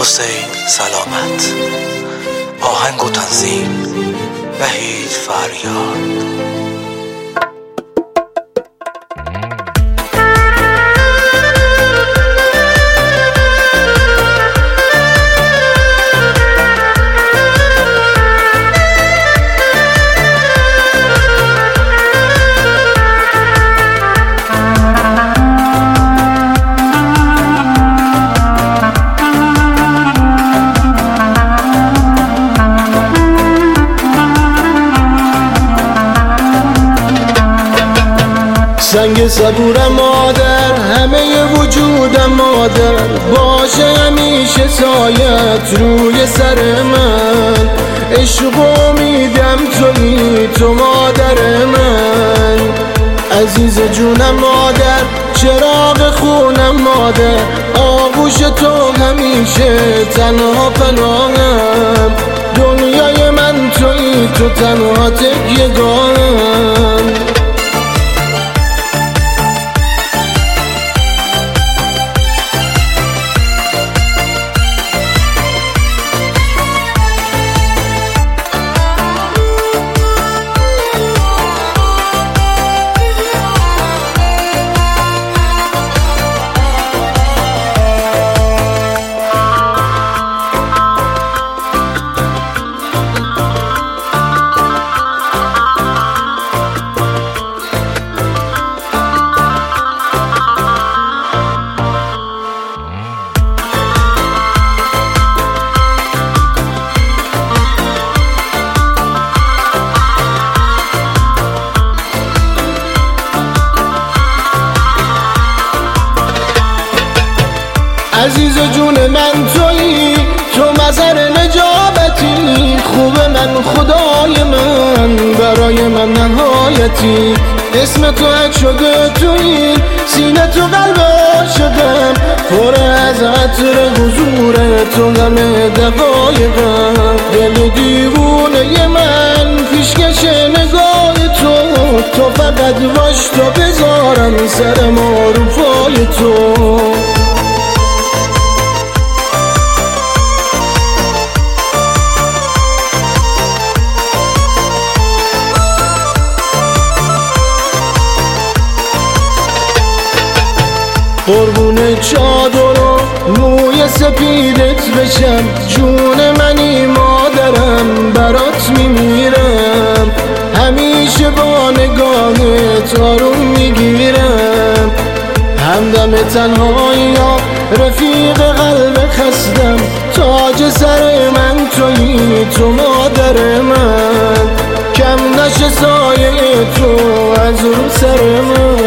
حسین سلامت. آهنگ و تنظیم وحید فریاد. سنگ صبورم مادر، همه وجودم مادر، باشه همیشه سایت روی سر من. عشق و امیدم تویی تو مادر من. عزیز جونم مادر، چراغ خونم مادر، آغوش تو همیشه تنها پناهم. دنیای من تویی تو تنها تکیه‌گاهم. عزیز جون من تویی تو مظهر نجابتی، خوب من خدای من برای من نهایتی. اسم تو حک شده تویی سینه تو قلب شدم، پر از عطر حضور تو همه دقایقم. دل دیوونه من پیشکش نگاه تو فقط باش تا بذارم سرم رو پای تو. قربون چادر و موی سپیدت بشم، جون منی مادرم برات میمیرم. همیشه با نگاهت آروم میگیرم، همدم تنهایی ها رفیق قلب خستم. تاج سر من تویی تو مادر من، کم نشه سایه تو از رو سر من.